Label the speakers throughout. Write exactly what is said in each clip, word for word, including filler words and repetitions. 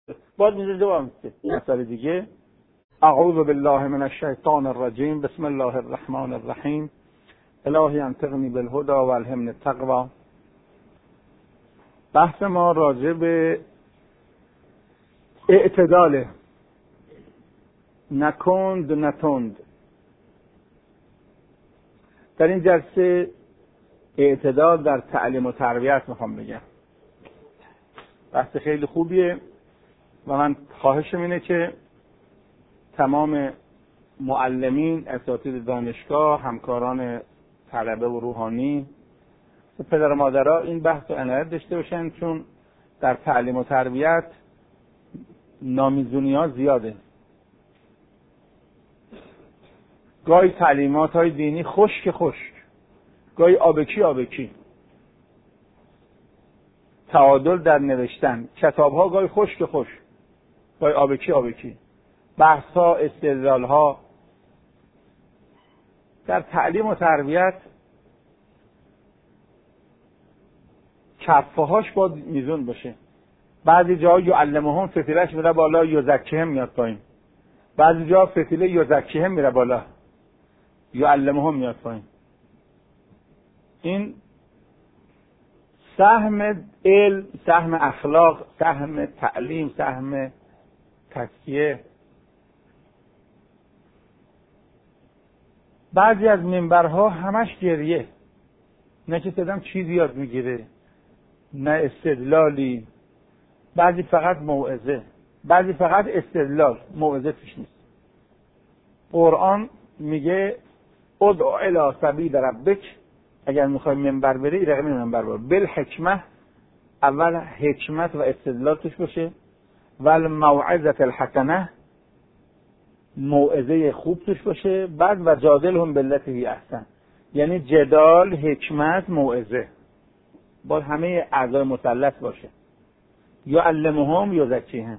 Speaker 1: باز میذاره دوام یه سال دیگه. اعوذ بالله من الشیطان الرجیم، بسم الله الرحمن الرحیم، الهی انطقنی بالهدی و الهمنی التقوی. بحث ما راجع به اعتداله، نکند نتند. در این جلسه اعتدال در تعلیم و تربیت میخوام بگم. بحث خیلی خوبیه و من خواهشم اینه که تمام معلمین، اساتید دانشگاه، همکاران طلبه و روحانی و پدر و مادرها این بحث رو عنایت داشته باشن، چون در تعلیم و تربیت نامیزونی ها زیاده. گاهی تعلیمات های دینی خشک خشک، گاهی آبکی آبکی، تعادل در نوشتن، کتاب ها گاهی خشک خشک، گاهی آبکی آبکی، بحث ها، استدلال ها. در تعلیم و تربیت کفه هاش باید میزون باشه. بعضی جاها یعلمهم فتیلهش میره بالا، یزکیهم میاد پایین. بعضی جاها فتیله یزکیهم میره بالا، یعلمهم میاد پایین. این سهم علم، سهم اخلاق، سهم تعلیم، سهم تزکیه. بعضی از منبرها همش گریه، نه که صدام چیزی یاد میگیره، نه استدلالی. بعضی فقط موعظه، بعضی فقط استدلال، موعظه توش نیست. قرآن میگه ادع الی سبیل ربک، اگر میخوای منبر بری رقم منبر برو بالحکمه، اول حکمت و استدلال توش باشه، والموعظه الحسنه، موعظه خوب توش باشه، بعد و جادلهم بالتی هی احسن، یعنی جدال، حکمت، موعظه، با همه اعضای مثلث باشه. یعلمهم یزکیهم.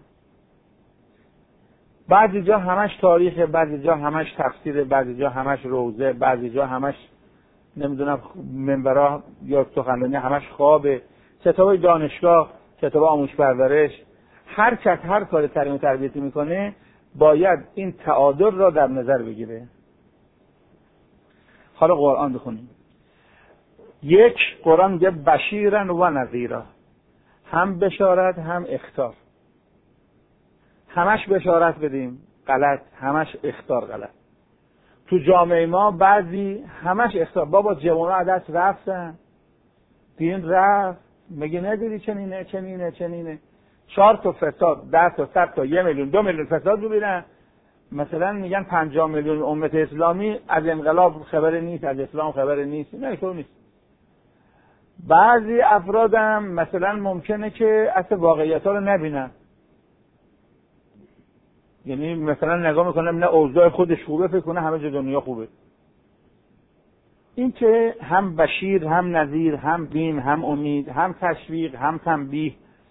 Speaker 1: بعضی جا همش تاریخ، بعضی جا همش تفسیر، بعضی جا همش روزه، بعضی جا همش نمیدونم منبرها یا سخنرانی همش خوابه. کتاب دانشگاه، کتاب آموزش پرورش، هر کس هر کار تعلیم و تربیتی میکنه باید این تعادل را در نظر بگیره. حالا قرآن بخونیم. یک، قرآن میگه بشیرن و نذیرا، هم بشارت هم اخطار. همش بشارت بدیم غلط، همش اخطار غلط. تو جامعه ما بعضی همش اخطار. بابا جوونا عدس رفتن، دین رفت، میگه ندیدی چنینه چنینه چنینه، چهار تا فساد، ده تا، صد تا، یه میلیون، دو میلیون فساد ببینن. مثلا میگن پنجاه میلیون امت اسلامی از انقلاب خبر نیست، از اسلام خبر نیست. نه اینطور نیست. بعضی افراد هم مثلا ممکنه که اصل واقعیت ها رو نبینن، یعنی مثلا نگاه میکنه نه اوضاع خودش خوبه، فکر کنه همه جا دنیا خوبه. این که هم بشیر، هم نذیر، هم بیم، هم امید، هم تشویق، هم تنبیه.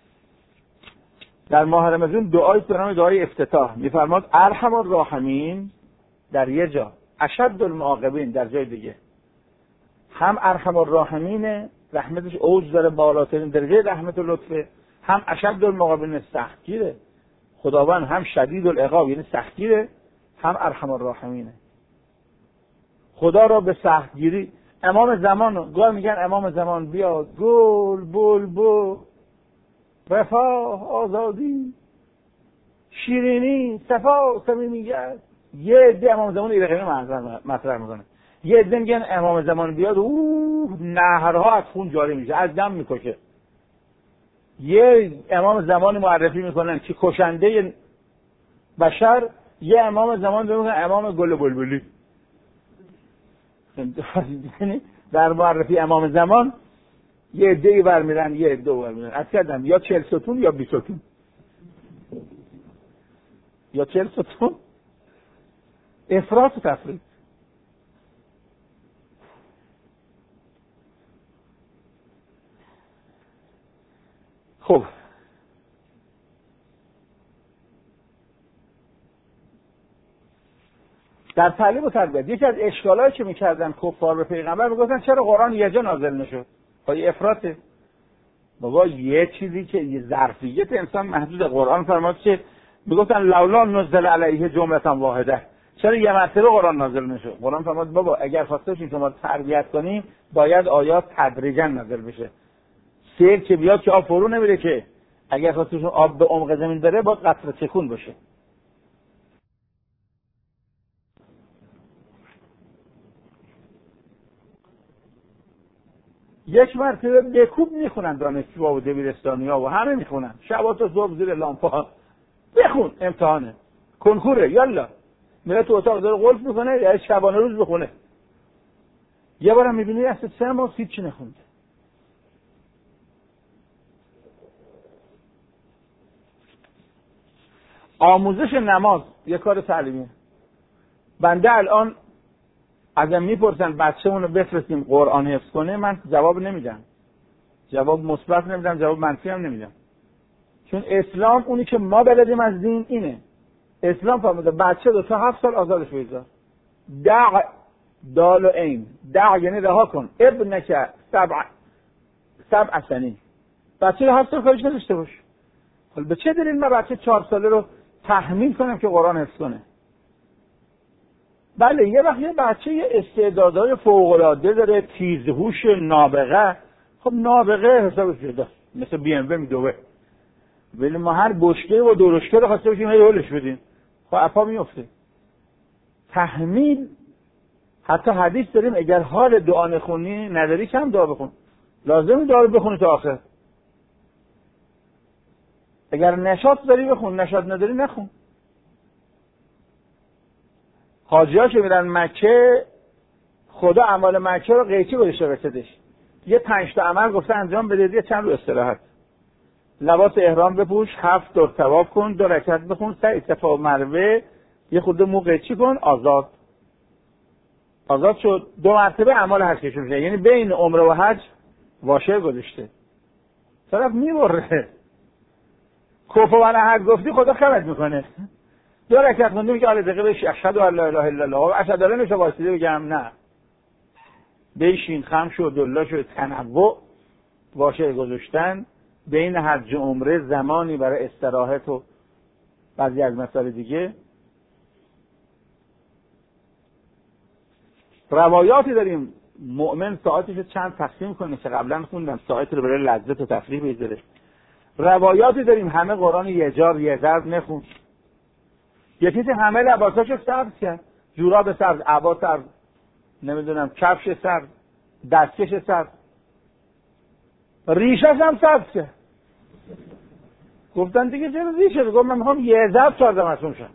Speaker 1: در ماه رمضان دعای به نام دعای افتتاح میفرماد ارحم الراحمین در یه جا، اشد المعاقبین در جای دیگه. هم ارحم الراحمین، رحمتش اوج داره، بالاترین درجه رحمت و لطفه، هم اشد المعاقبین، سختگیره. خداوند هم شدید العقاب یعنی سختگیره، هم ارحم الراحمینه. خدا را به سختگیری. امام زمان، گاه میگن امام زمان بیا گل بل بل، رفاه، آزادی، شیرینی، صفا، صمیمیت. یه عده امام زمان این رقمی مطرح میکنه. یه عده میگن امام زمان بیاد اوه نهرها از خون جاری میشه، از دم میکشه. یه امام زمان معرفی میکنن که کشنده بشر، یه امام زمان میگن امام گل بلبلی. در معرفی امام زمان یه عده‌ای برمیرن، یه عده برمیرن. از کردم یا چهل ستون یا بیست ستون، یا چهل ستون. افراط و تفریط. خب در تعلیم و تربیت یکی از اشکالایی که میکردن کفار به پیغمبر، میگفتن چرا قرآن یه جا نازل نشد؟ خب افراطه. بابا یه چیزی که یه ظرفیت انسان محدود. قرآن فرمود که میگفتن لولا نزل علیه جمله واحده، چرا یه مرتبه قرآن نازل نشه؟ قرآن فرمود بابا اگر خواستیم شما تربیت کنیم باید آیات تدریجا نازل بشه. سیل که بیاد که آب فرو نمیره، که اگر خواستیم آب به عمق زمین بره باید قطره تکون بشه. یک مرتبه بکوب میخونن دانشجوها و دبیرستانی‌ها و همه میخونن، شبا تا صبح زیر لامپا بخون، امتحانه، کنکوره، یالا میره تو اتاق داره قلف میکنه، یا شبانه روز بخونه. یه بارم میبینی اصلا سه ماه هیچی نخونده. آموزش نماز یه کار تعلیمیه. بنده الان ازم میپرسن بچه‌مون رو بفرستیم قرآن حفظ کنه، من جواب نمیدم، جواب مثبت نمیدم، جواب منفی هم نمیدم. چون اسلام اونی که ما بلدیم از دین اینه. اسلام فرموده بچه دو تا هفت سال آزادش بذار. دع دال و عین، دع یعنی رها کن، ابنک سبع سبع سنین، بچه هفت سال کارش نداشته باش. حالا به چه دلیل من بچه چهار ساله رو تحمیل کنم که قرآن حفظ کنه؟ بله یه وقت یه بچه یه استعدادهای فوق‌العاده داره، تیزهوش، نابغه، خب نابغه حسابش جدا، مثل بی ام و میدوه، ولی ما هر بشکه و درشکه رو خواسته باشیم هی هولش بدیم، خب اپا میفته. تحمیل، حتی حدیث داریم اگر حال دعا نخونی نداری کم دعا بخون، لازم دعا رو بخونی تا آخر. اگر نشاط داری بخون، نشاط نداری نخون. حاجی ها که میرن مکه خدا اعمال مکه رو قیچی گذاشته رسیدش، یه پنج تا عمل گفته انجام بدید، یه چند رو استراحت، لباس احرام بپوش، هفت دور طواف کن، دو رکعت بخون، سعی صفا و مروه، یه خورده مو قیچی کن، آزاد آزاد شد. دو مرتبه اعمال حج کشون میشه، یعنی بین عمره و حج واشه گذاشته، طرف میبره. کفو و نهر گفتی خدا خمت میکنه. دو رکعت خوندی میگه آله دقیقه بشی اشهد ان لا اله الا الله، اشهد ان نمیشه واسطه بگم نه، بشین خم شد دلا شد، تنوع واشه گذاشتن بین حج و عمره، زمانی برای استراحت و بعضی از مسائل دیگه. روایاتی داریم مؤمن ساعتش چند تقسیم کنه که قبلا خوندم، ساعت رو برای لذت و تفریح بذاره. روایاتی داریم همه قرآن یه جار یه ضرب نخون، یکی که همه لباساشو سبز کرد، جوراب سبز، عبا سبز، نمیدونم کفش سبز، دستکش سبز، ریشش هم سبز کرد. گفتن دیگه چرا ریشه؟ گفت من میخوام یه ضرب چهارده معصوم شم.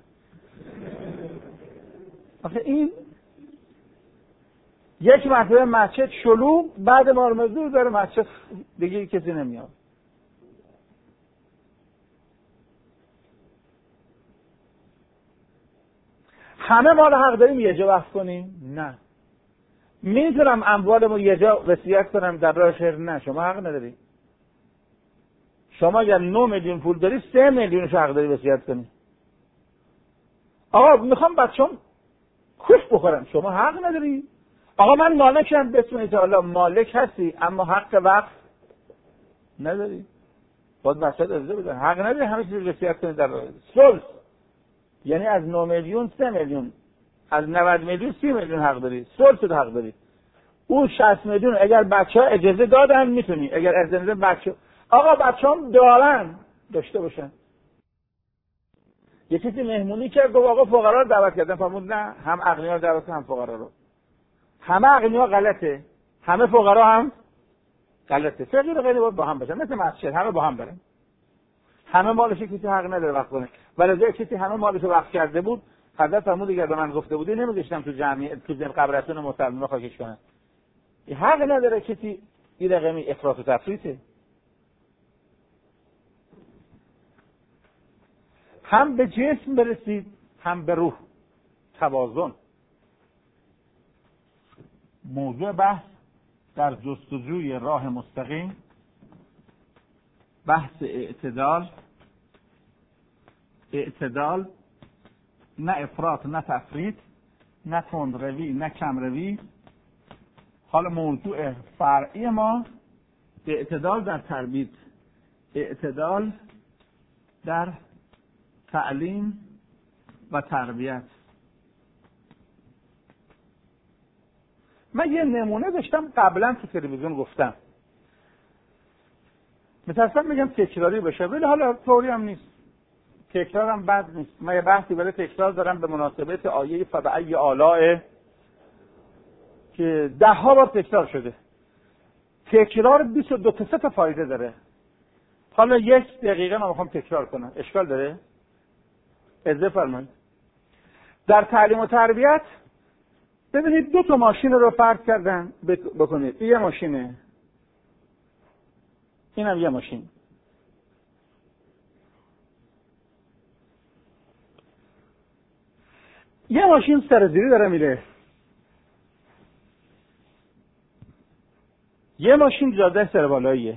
Speaker 1: آخه این یک مرتبه مسجد شلوغ، بعد مارمزور داره مسجد دیگه کسی نمیاد. همه مال حق داریم یه جا وقف کنیم؟ نه. میتونم اموالمو یه جا وصیت کنم در راه خیر؟ نه، شما حق نداری. شما اگر نه میلیون پول داری سه میلیونش حق داری وصیت کنی. آقا میخوام بچه‌م کوش بخورم، شما حق نداری. آقا من مالکم، بسم الله تعالی مالک هستی اما حق وقف نداری، باید مسجد اجازه بدن، حق نداری همه چیز وصیت کنی در راه صلح. یعنی از نه میلیون سه میلیون، از نود میلیون سی میلیون حق داری، صلح شد حق داری. اون شصت میلیون اگر بچه‌ها اجازه دادن میتونی، اگر اجازه بچه آقا بچه‌ام دارن داشته باشن. یکی که مهمونی کرد گفت آقا فقرا رو دعوت کردن، فرمود نه، هم اغنیا رو دعوت کن هم فقرا رو. همه اغنیا غلطه، همه فقرا هم غلطه. فقیر و غنی باید با هم باشن، مثل مسجد همه با هم برن. همه مالش کسی حق نداره وقت کنه. ولی اگه کسی همه مالش رو وقت کرده بود، حضرت فرمود اگر به من گفته بودی نمی‌ذاشتم تو جمعیت تو قبرستون مسلمان خاکش کنن. حق نداره کسی این رقمی افراط و تفریطه. هم به جسم برسید هم به روح، توازن. موضوع بحث در جستجوی راه مستقیم، بحث اعتدال. اعتدال، نه افراط نه تفریط، نه تندروی نه کمروی. حالا موضوع فرعی ما اعتدال در تربیت، اعتدال در تعلیم و تربیت. من یه نمونه داشتم قبلا تو تلویزیون گفتم، میترسم بگم تکراری بشه، ولی حالا طوری هم نیست، تکرار هم بد نیست. من یه بحثی برای تکرار دارم به مناسبت آیه فبأی آلاء که ده ها بار تکرار شده. تکرار بیست و دو تا سه تا فایده داره. حالا یک دقیقه من میخوام تکرار کنم، اشکال داره؟ اجازه فرمایید. در تعلیم و تربیت ببینید دو تا ماشین رو فرض کردن بکنید. این یه ماشینه، اینم یه ماشین. یه ماشین سرزیری داره میره، یه ماشین جاده سربالاییه.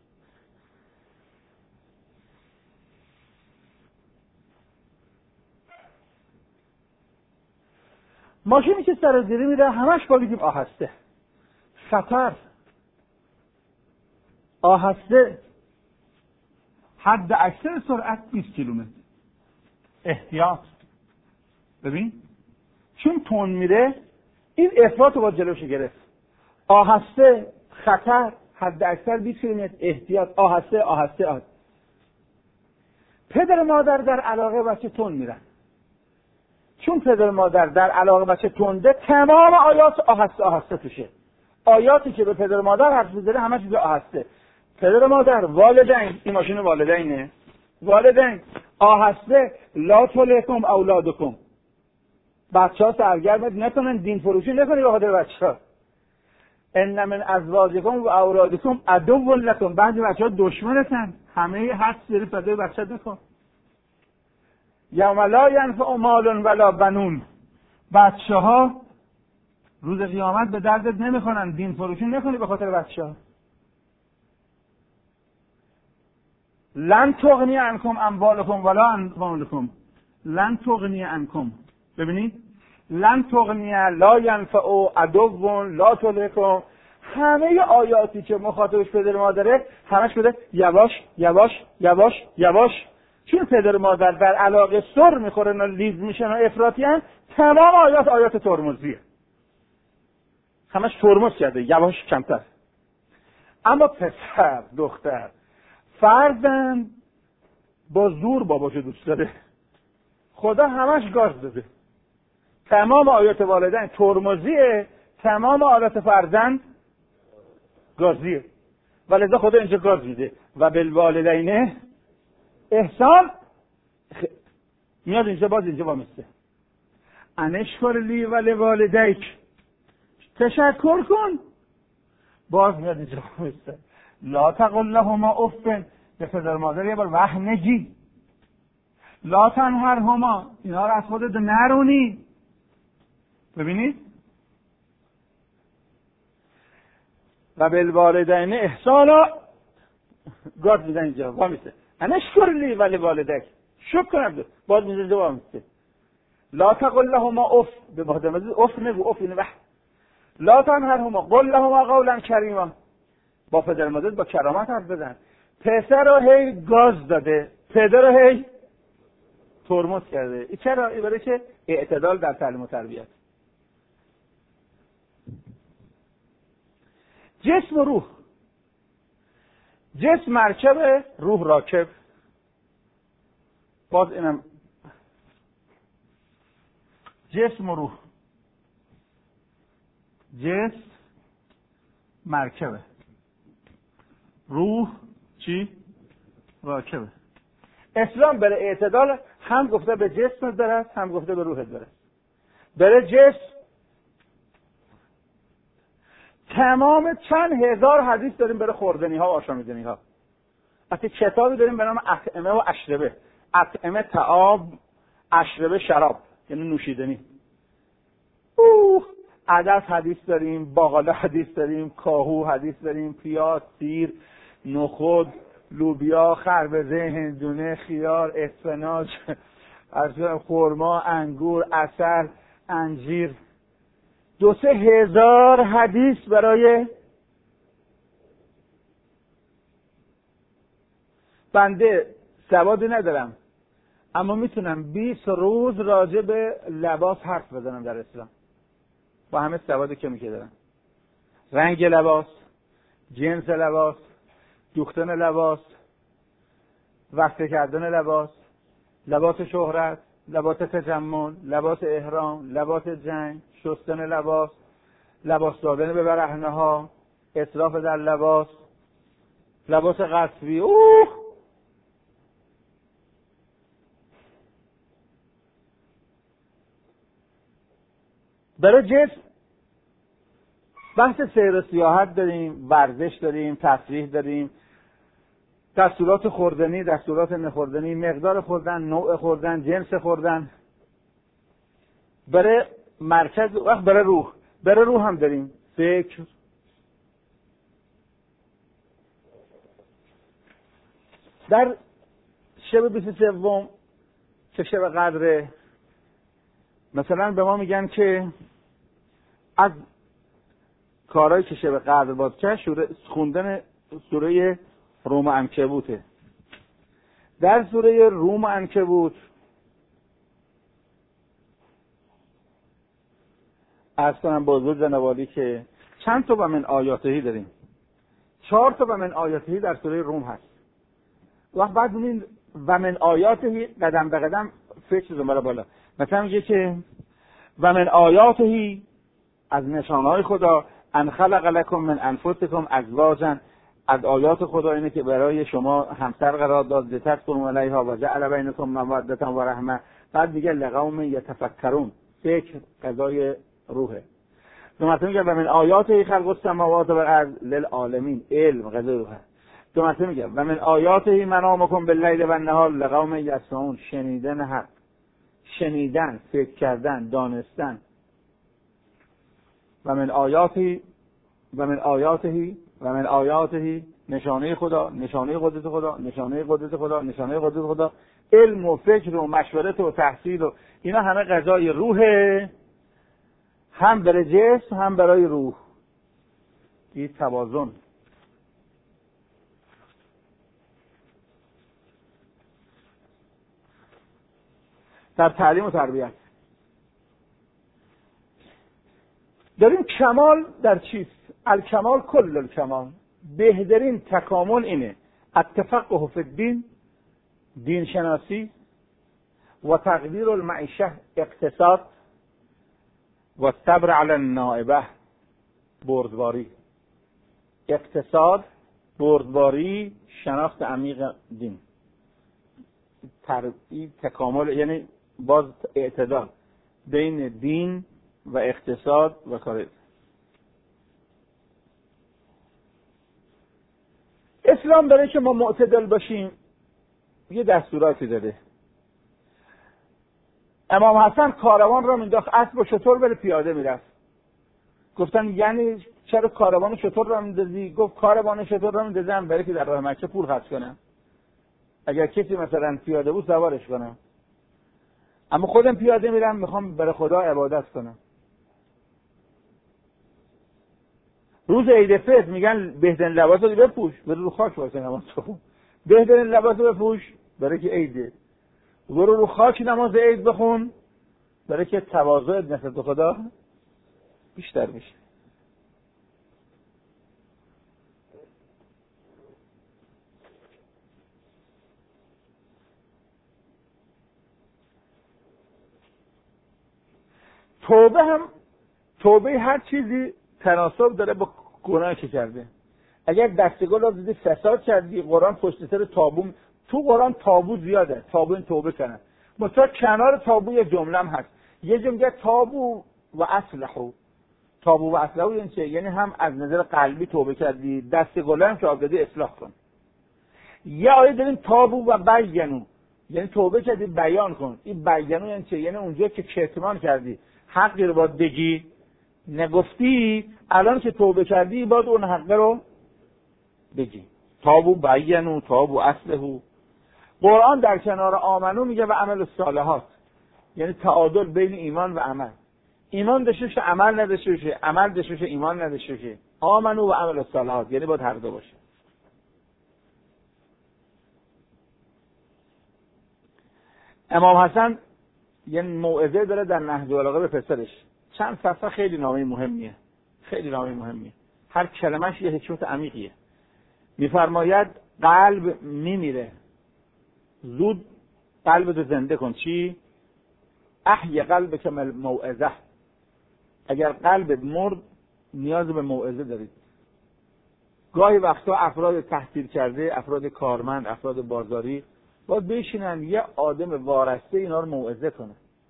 Speaker 1: ماشینی که سرزیری میره همش با بگیم آهسته، خطر، آهسته، حد اکثر سرعت بیست کیلومتر، احتیاط. ببین چون تون میره این افراط رو با جلوش گرفت. آهسته، خطر، حد اکثر بیست کیلومتر، احتیاط، آهسته آهسته آهسته. پدر مادر در علاقه بچه تون میرن، چون پدر مادر در علاقه بچه تنده تمام آیات آهسته آهسته توشه. آیاتی که به پدر مادر حرف میزنه همه چیز آهسته. پدر مادر، والدین، این ماشین والدینه، والدین آهسته، لا تلهکم اولادکم، بچه‌ها سرگرمت نکنن، دین فروشی نکنی به خاطر بچه‌ها. ان من ازواجکم و اولادکم عدو لکم، بعضی بچه‌ها دشمنتن، همه حد سری فدای بچه‌ت نکن. یوم لا ینفع مال ولا بنون، بچه‌ها روز قیامت به دردت نمیخورن، دین فروشی نکنی به خاطر بچه‌ها. لن تغنی عنکم اموالکم ولا انفسکم، لن تغنی عنکم. ببینید لن تغنی، لا ینفع، عدو، لا تلهکم، همه آیاتی که مخاطبش پدر مادره همش بده یواش یواش یواش یواش. چون پدر مادر در علاقه سر میخورن و لیز میشن و افراطی هن، تمام آیات آیات ترمزیه، همش ترمز کرده، یواش، کمتر. اما پسر دختر فرزند با زور باباشو دوست داره، خدا همش گاز داده. تمام آیات والدین ترمزیه، تمام آیات فرزند گازیه، ولذا خدا اینجا گاز میده. و بالوالدین احسان خ... میاد اینجا، باز اینجا با مثل انشکر لی و لوالدیک، تشکر کن، باز میاد اینجا با مثل لا تقل لهما اف، به پدر مادر یه بار وح نگی، لا تنهرهما، اینا رو از خودت نرونی. ببینید و بالوالدین احسانا، گاز میدن اینجا با مثل انشکر لی و لوالدیک، شکر کنم، باز میاد با مثل لا تقل لهما اف، به پدر مادر اف نگو، اف اینه وح. لا تنهرهما قل لهما قولا کریما، با پدر مادر با کرامت حرف بزن. پسر رو هی گاز داده، پدر رو هی ترمز کرده. این چرا؟ این برای که اعتدال در تعلیم و تربیت. جسم و روح، جسم مرکب، روح راکب. باز اینم جسم و روح، جسم مرکبه، روح چی؟ راکبه. اسلام برای اعتدال هم گفته به جسم برس، هم گفته به روح برس. برای جسم تمام چند هزار حدیث داریم برای خوردنی ها و آشامیدنی ها. اصلا کتابی داریم به نام اطعمه و اشربه. اطعمه طعام، اشربه شراب، یعنی نوشیدنی. اوه عدس حدیث داریم، باقاله حدیث داریم، کاهو حدیث داریم، پیاز، سیر، نخود، لوبیا، خربزه، هندونه، خیار، اسفناج، خرما، انگور، عسل، انجیر. دو سه هزار حدیث برای بنده سوادی ندارم اما میتونم بیست روز راجع به لباس حرف بزنم در اسلام با همه سوادی که میشه دارم. رنگ لباس، جنس لباس، دوختن لباس، وقفه کردن لباس، لباس شهرت، لباس تجمل، لباس احرام، لباس جنگ، شستن لباس، لباس دادن به برهنه ها، اسراف در لباس، لباس غصبی. اوه برای جسم بحث سیر و سیاحت داریم، ورزش داریم، تفریح داریم، دستورات خوردنی، دستورات نخوردنی، مقدار خوردن، نوع خوردن، جنس خوردن. برای مرکز وقت برای روح، برای روح هم داریم فکر. در شب بیست و سوم که شب قدره مثلا به ما میگن که از کارهایی که شب قدر باید کرد خوندن سوره روم عنکبوته. در سوره روم عنکبوت عرض کنم با حضور جناب عالی که چند تا و من آیاتهی داریم، چهار تا و من آیاتهی در سوره روم هست. وقت بعد ببینید و من آیاتهی قدم به قدم فکر زمره بالا. مثلا میگه که و من آیاتهی از نشانهای خدا ان خلق لکم من انفسکم ازواجا، از آیات خدا اینه که برای شما همسر قرار داد لتسکنوا الیها و جعل بینکم موده و رحمه. بعد میگه لقوم یتفکرون، فکر قضای روحه. دو مرتبه میگه و من آیاته خلق السماوات والارض للعالمین، علم قضای روحه. دو مرتبه میگه و من آیاته منامکم باللیل و النهار لقوم یسمعون، شنیدن حق، شنیدن، فکر کردن، دانستن. و من آیاته و من آیاته و من آیاته نشانه خدا، نشانه قدرت خدا، نشانه قدرت خدا، نشانه قدرت خدا، علم و فکر و مشورت و تحصیل و اینا همه غذای روحه، هم برای جسم هم برای روح. این توازن. در تعلیم و تربیت داریم کمال در چیست؟ الکمال کل الکمال، بهترین تکامل اینه التفقه فی الدین، دین شناسی، و تقدیر المعیشه اقتصاد، و صبر علی النائبه بردباری. اقتصاد، بردباری، شناخت عمیق دین. تربیت تکامل یعنی باز اعتدال بین دین و اقتصاد و کار. اسلام برای که ما معتدل باشیم یه دستوراتی داره. امام حسن کاروان را مینداخت، اسب و شتر بره پیاده میرفت. گفتن یعنی چرا کاروان شتر را میندازی؟ گفت کاروان شتر را میندازم برای که در راه مکه پول خرج کنم، اگر کسی مثلا پیاده بود سوارش کنم، اما خودم پیاده میرم میخوام برای خدا عبادت کنم. روز عید فطر میگن بهترین لباس رو بپوش، برو رو خاک واسه نماز بخون. بهترین لباس رو بپوش برای که عیده. برو رو خاک نماز عید بخون برای که تواضع نسبت به خدا بیشتر میشه. توبه هم، توبه هر چیزی تناسب داره با گناهی که کرده. اگر دستگل رو دیدی فساد کردی، قرآن پشت سر تابو، تو قرآن تابو زیاده، تابو این توبه کنه. مثلا کنار تابو یه جمله هم هست، یه جمله تابو و اصلحو. تابو و اصلحو یعنی چه؟ یعنی هم از نظر قلبی توبه کردی، دستگل هم که آبدادی اصلاح کن. یه آیه داریم تابو و بینو، یعنی توبه کردی بیان کن. این بیانو یعنی چه؟ یعنی اونجا که کتمان کردی حقی رو باید بگی، نگفتی، الان که توبه کردی باید اون حق رو بگی. تابو بینو، تابو اصلحو. قرآن در کنار آمنو میگه و عمل الصالحات، یعنی تعادل بین ایمان و عمل. ایمان داشته باشه، عمل نداشته باشه، عمل داشته باشه، ایمان نداشته باشه. آمنو و عمل الصالحات یعنی باید هر دو باشه. امام حسن یه موعظه داره در نهج البلاغه به پسرش، چند صفحه، خیلی نامه مهمیه، خیلی نامه مهمیه، هر کلمه‌اش یه حکمت عمیقیه. میفرماید قلب میمیره، زود قلبتو زنده کن. چی؟ احی قلب که موعظه. اگر قلبت مرد نیاز به موعظه دارید. گاهی وقتا افراد تحصیل کرده، افراد کارمند، افراد بازاری باید بشینن یه آدم وارسته اینا رو موعظه کنه.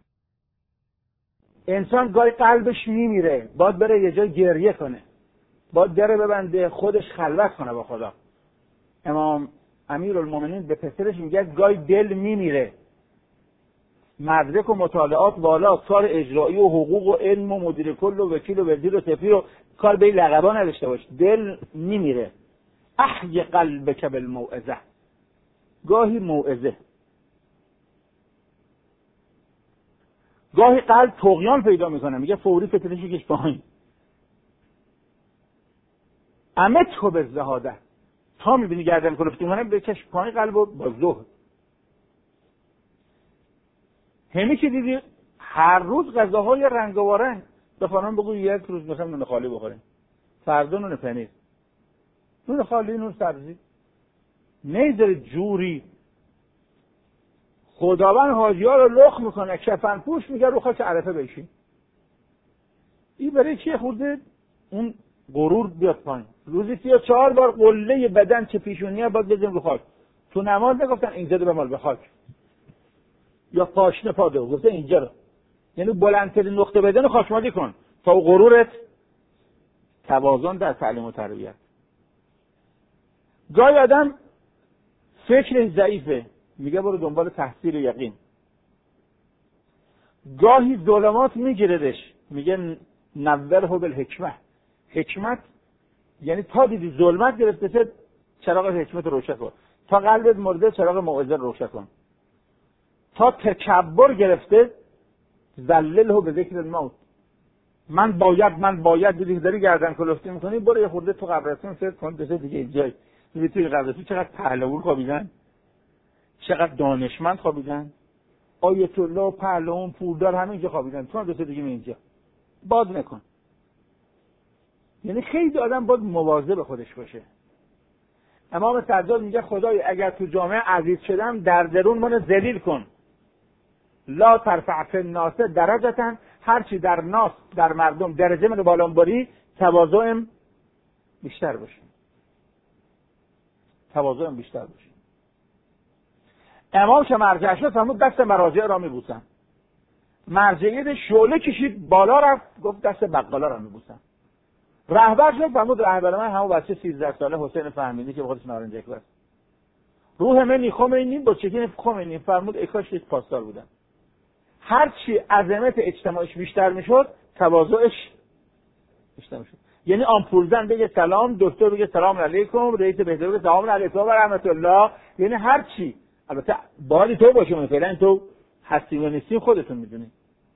Speaker 1: انسان گاهی قلبش میمیره، باید بره یه جای گریه کنه، باید دره ببنده، خودش خلوت کنه با خدا. امام امیرالمومنین به پسرش میگه گاهی دل میمیره، مدرک و مطالعات بالا، کار اجرایی و حقوق و علم و مدیر کل و وکیل و وزیر و سفیر و کار به این لقبا نداشته باش، دل میمیره. احی قلبک بالموعظه. گاهی موعظه. گاهی قلب طغیان پیدا میکنه، میگه فوری فتنش کش پایین. امت خو به زهاده. تا میبینی گردن کلفتی میکنه بکش پایین قلبو با زهد. همین که دیدی هر روز غذاهای رنگ و رنگ، به خانم بگو یک روز مثلا نون خالی بخوریم، فردا نون پنیر، نون خالی، نون سبزی، نیذاری جوری. خداوند حاجی ها رو لخ میکنه، کفن پوش میگه رو خاک عرفه بشین. این برای چیه؟ خورده اون غرور بیاد پایین. روزی سیا چهار بار قله بدن چه پیشونیه باید بزنیم رو خاک. تو نماز نگفتن اینجا رو بمال به خاک یا پاشنه پاده، گفته اینجا رو، یعنی بلندترین نقطه بدن رو خاکمالی کن تا غرورت. توازن در تعلیم و تربیت. گاهی آدم فکر ضعیفه، میگه برو دنبال تحصیل یقین. گاهی ظلمات میگیردش، میگه نوره بالحکمه. حکمت یعنی تا دیدی ظلمت گرفته چراغ حکمت روشن کن، تا قلبت مرده چراغ موعظه روشن کن، تا تکبر گرفته ذلله به ذکر الموت. من باید من باید دیدی داری گردن کلفتی میکنی، برو یه خورده تو قبرستون فکر کن بشه دیگه اینجای دیگه. توی قبرستون چقدر پهلوان خوابیدن، چقدر دانشمند خوابیدن، آیت الله، پهلوان، پولدار، همه اینجا خوابیدن، تو هم دو دیگه اینجا باز نکن. یعنی خیلی آدم باید مواظب خودش باشه. امام سجاد میگه خدای اگر تو جامعه عزیز شدم در درون منو ذلیل کن. لا ترفع فی الناس درجه، هرچی در ناس در مردم درجه منو بالا بری تواضعم بیشتر باشه. تواضعم بیشتر باشه. امام که مرجع شد فرمود دست مراجع را میبوسم. مرجعیت شعله کشید بالا رفت، گفت دست بقالا را میبوسم. رهبر شد فرمود رهبر من همون بچه سیزده ساله حسین فهمیدی که بخودش نارنجک بست. روح منی خمینی با چکین خمینی فرمود ای کاش یک پاسدار بودم. هر چی عظمت اجتماعیش بیشتر میشد تواضعش بیشتر میشد. یعنی آمپولزن بگه سلام، دکتر بگه سلام علیکم، رئیس بهداشت بگه سلام علیکم و رحمت الله. یعنی هر چی، البته باید تو باشه، من فعلا تو هستی و نیستی خودتون میدونید.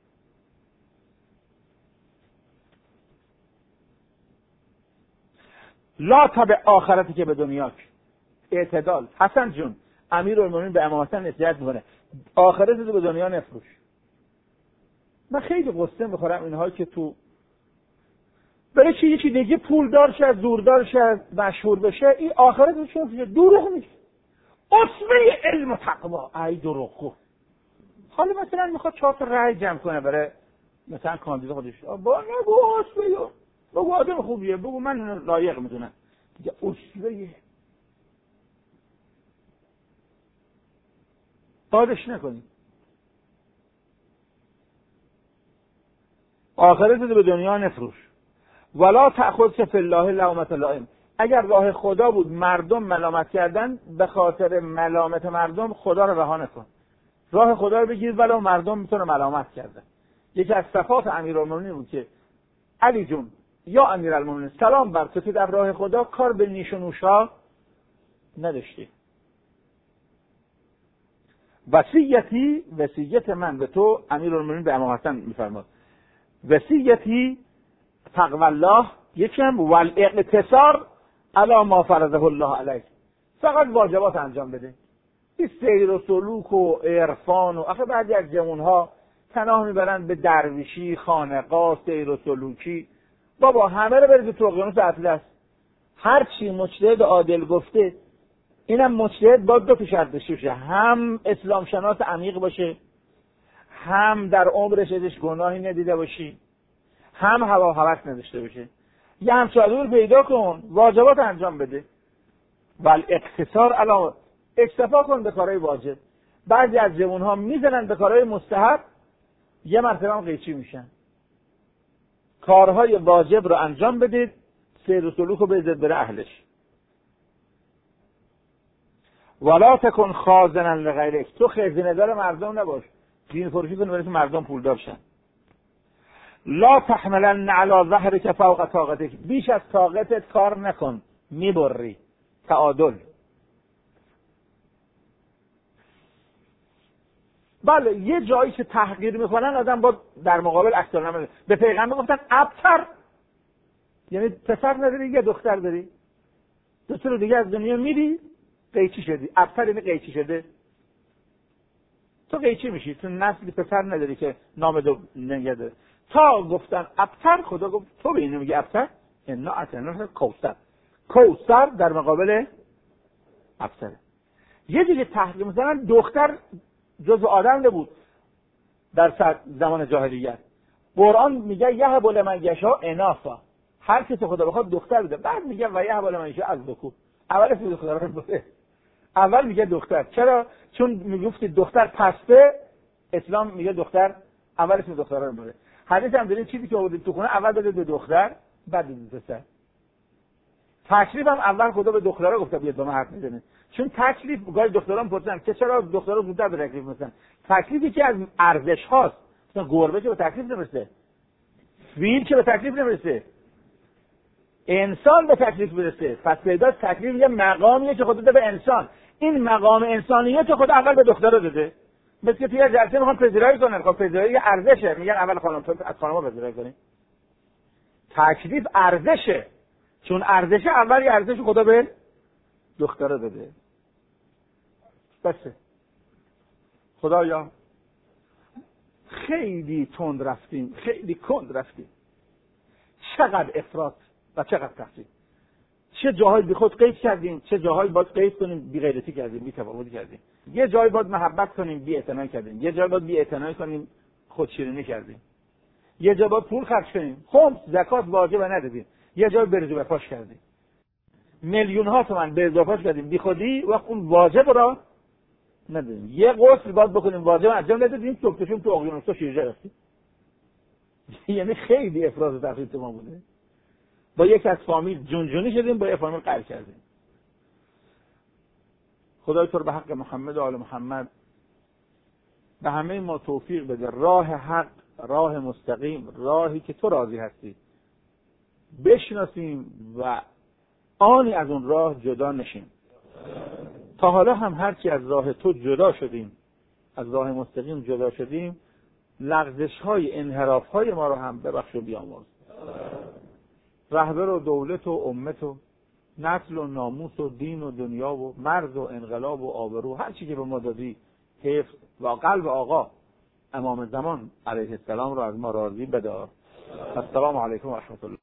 Speaker 1: لا تا به آخرتی که به دنیاک. اعتدال. حسن جون امیرالمومنین به امام حسن نصیحت میکنه آخرت رو به دنیا نفروش. من خیلی قصه میخورم اینها که تو برای چی یکی دیگه پولدار شه، زوردار شه، مشهور بشه، این آخرتشون دروغ میگه. اصمه علم و تقوا. ای دروغگو. حالا مثلا میخواد چهار تا رأی جمع کنه برای مثلا کاندید خودش، با نگو اصمه، بگو آدم خوبیه، بگو من لایق میدونم. دیگه اصمه دادش نکنی. آخرت رو به دنیا نفروش. ولا تأخذ فی الله لومة لائم. اگر راه خدا بود مردم ملامت کردن، به خاطر ملامت مردم خدا رو رها نکن. راه خدا رو بگیر ولو مردم میتونه ملامت کردن. یکی از صفات امیرالمومنین بود که علی جون یا امیرالمومنین سلام بر تو که در راه خدا کار به نیش و نوشا نداشتی. وصیتی، وصیت من به تو، امیرالمومنین به امام حسن میفرماد وصیتی تقوی الله، یکم والاقتصار علی ما فرضه الله علیک. فقط واجبات انجام بده. این سیر و سلوک و عرفان و آخه بعضی از جوانها پناه میبرند به درویشی، خانقاه، سیر و سلوکی. بابا همه رو برید تو اقیانوس اطلس. هر چی مجتهد عادل گفته، اینم مجتهد باید دو تا شرط داشته باشه، هم اسلام شناس عمیق باشه، هم در عمرش ازش گناهی ندیده باشی، هم هوا و هوس نداشته باشه. یه همسادور پیدا کن، واجبات انجام بده. ولی اقتصار علاوه اکتفا کن به کارهای واجب. بعضی از جوانها میزنن به کارهای مستحب، یه مرتبه هم قیچی میشن. کارهای واجب رو انجام بدید، سیر و سلوک رو بذارید بره اهلش. ولا تکن خازنا لغیرک، تو خزینه دار مردم نباش، دین فروشی کن برای مردم پولدار شن. لا تحملن علی ظهرک فوق طاقتک، بیش از طاقتت کار نکن، میبری. تعادل. بله یه جایی که تحقیر میکنن آدم با در مقابل عکس العمل. به پیغمبر گفتن ابتر، یعنی پسر نداری یه دختر داری، دو سال دیگه از دنیا میری قیچی شدی. ابتر یعنی قیچی شده، تو قیچی میشی، تو نسل پسر نداری که نام دو نگه. تا گفتن ابتر، خدا گفت تو به اینو میگی ابتر، انا اعطیناک کوثر. کوثر در مقابل ابتر. یه دیگه تحقیر میزنن دختر جزء آدم نبود در زمان جاهلیت. قرآن میگه یهب لمن یشاء اناثا، هر کسی خدا بخواد دختر بده. بعد میگه و یهب لمن یشاء الذکور. اول اسم خدا رو بده، اول میگه دختر. چرا؟ چون میگفت دختر پسته، اسلام میگه دختر اول اسم دختر رو بده. حدیث هم داریم چیزی که آوردید تو خونه اول بده به دختر بعد به پسر. تکلیف هم اول خدا به دخترها گفته بیاد با من حرف میزنه. چون تکلیف گاهی دختران میپرسن که چرا دخترها زودتر به تکلیف میرسن. تکلیفی که از ارزش هاست. مثلا گربه که به تکلیف نمیرسه، فیل که به تکلیف نمیرسه، انسان به تکلیف برسه. پس پیدا تکلیف یه مقامیه که خدا داده به انسان. این مقام انسانیت خدا اول به دخترها داده. مثل که توی جلسه میخوان پذیرایی کنن، خب پذیرایی یه ارزشه، میگن اول خانم تو از خانم‌ها پذیرایی کنی. تکلیف ارزشه، چون ارزش اولی ارزش خدا به دختره داده. بسه خدایا خیلی تند رفتیم، خیلی کند رفتیم. چقدر افراط و چقدر تفرید. چه جاهای بی خود قید کردیم، چه جاهای باید قید کنیم بی غیرتی کردیم، بی تفاوتی کردیم. یه جای باید محبت کنیم بی اعتنا کردیم، یه جای باید بی اعتنا کنیم خودشیرینی کردیم، یه جای باید پول خرج کنیم، خمس زکات واجب ندادیم، یه جای برزو بپاش کردیم، میلیون ها تومان برزو بپاش کردیم بی خودی و اون واجب را ندادیم. یه غسل باید بکنیم واجب انجام ندادیم، توپتشون تو اقیانوس‌ها شیرجه رفتیم. یعنی خیلی افراط و تفرید ما بوده. با یک از فامیل جونجونی شدیم، با یک فامیل قهر کردیم. خدای تو رو به حق محمد و آل محمد به همه ما توفیق بده، راه حق، راه مستقیم، راهی که تو راضی هستی بشناسیم و آنی از اون راه جدا نشیم. تا حالا هم هرچی از راه تو جدا شدیم، از راه مستقیم جدا شدیم، لغزش های انحراف های ما رو هم ببخش و بیامرز. رهبر و دولت و امت و نسل و ناموس و دین و دنیا و مرز و انقلاب و آبرو، هر چی که به ما دادی حفظ و قلب آقا امام زمان علیه السلام رو از ما راضی بدار. السلام علیکم و رحمت الله.